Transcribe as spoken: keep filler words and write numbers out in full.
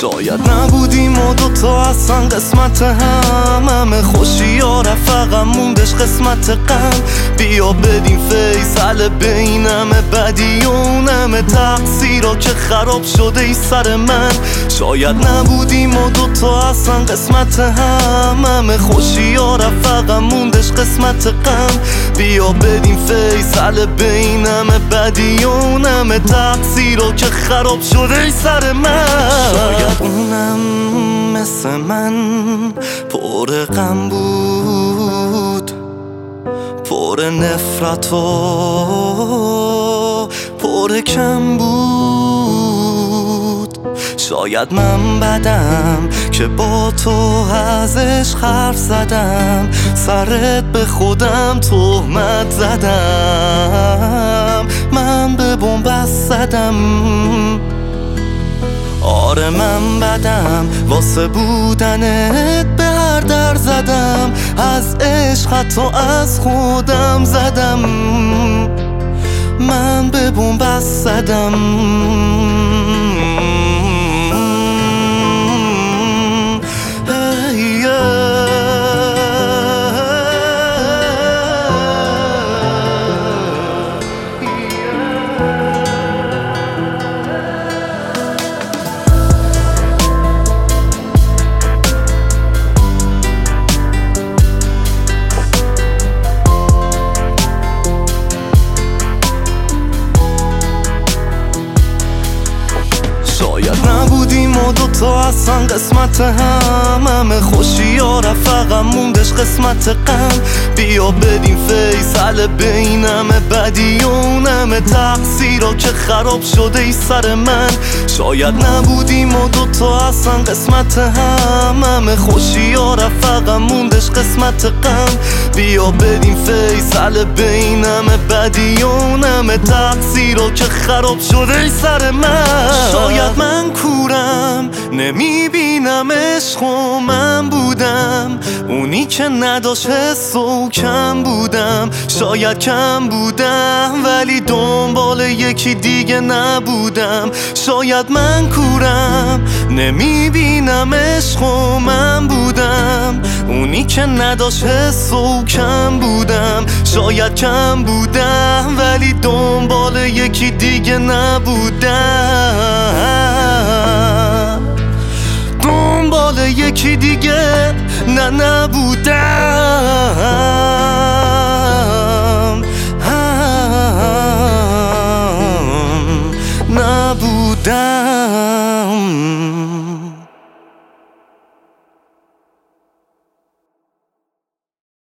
شاید نبودیم و دوتا اصلا قسمت هم، همه خوشی ها رفقم موندش قسمت غم. بیا بدیم فیصله بین همه بدی و همه تقصیرها که خراب شده ای سر من. شاید نبودیم و دوتا اصلا قسمت هم، همه خوشی ها رفقم موندش قسمت غم. بیا بدیم فیصله بین همه بدی و همه تقصیرها که خراب شده ای سر من. شاید اونم مثل من پر غم بود، پر نفرت و پر کم بود. شاید من بدم که با تو ازش حرف زدم، سرت به خودم تهمت زدم، من به بن‌بست زدم. آره من بدم واسه بودنت به هر در زدم، از عشق حتی از خودم زدم، من به بن‌بست زدم. شاید نبودیم و دوتا اصلا قسمت هم، همه خوشی ها رفقم موندش قسمت غم. بیا بدیم فیصله بین همه بدی و همه تقصیرها که خراب شده ای سر من. شاید نبودیم و دوتا اصلا قسمت هم، همه خوشی ها رفقم موندش قسمت غم. بیا بدیم فیصله بین همه بدی و همه تقصیرها که خراب شده ای سر من. شاید من کورم نمیبینم عشق و من بودم اونی که نداشت حس و کم بودم. شاید کم بودم ولی دنبال یکی دیگه نبودم. شاید من کورم نمیبینم عشق و من بودم اونی که نداشت حس و کم بودم. شاید کم بودم ولی دنبال یکی دیگه نبودم، دنبال یکی دیگه نه نبودم، نبودم.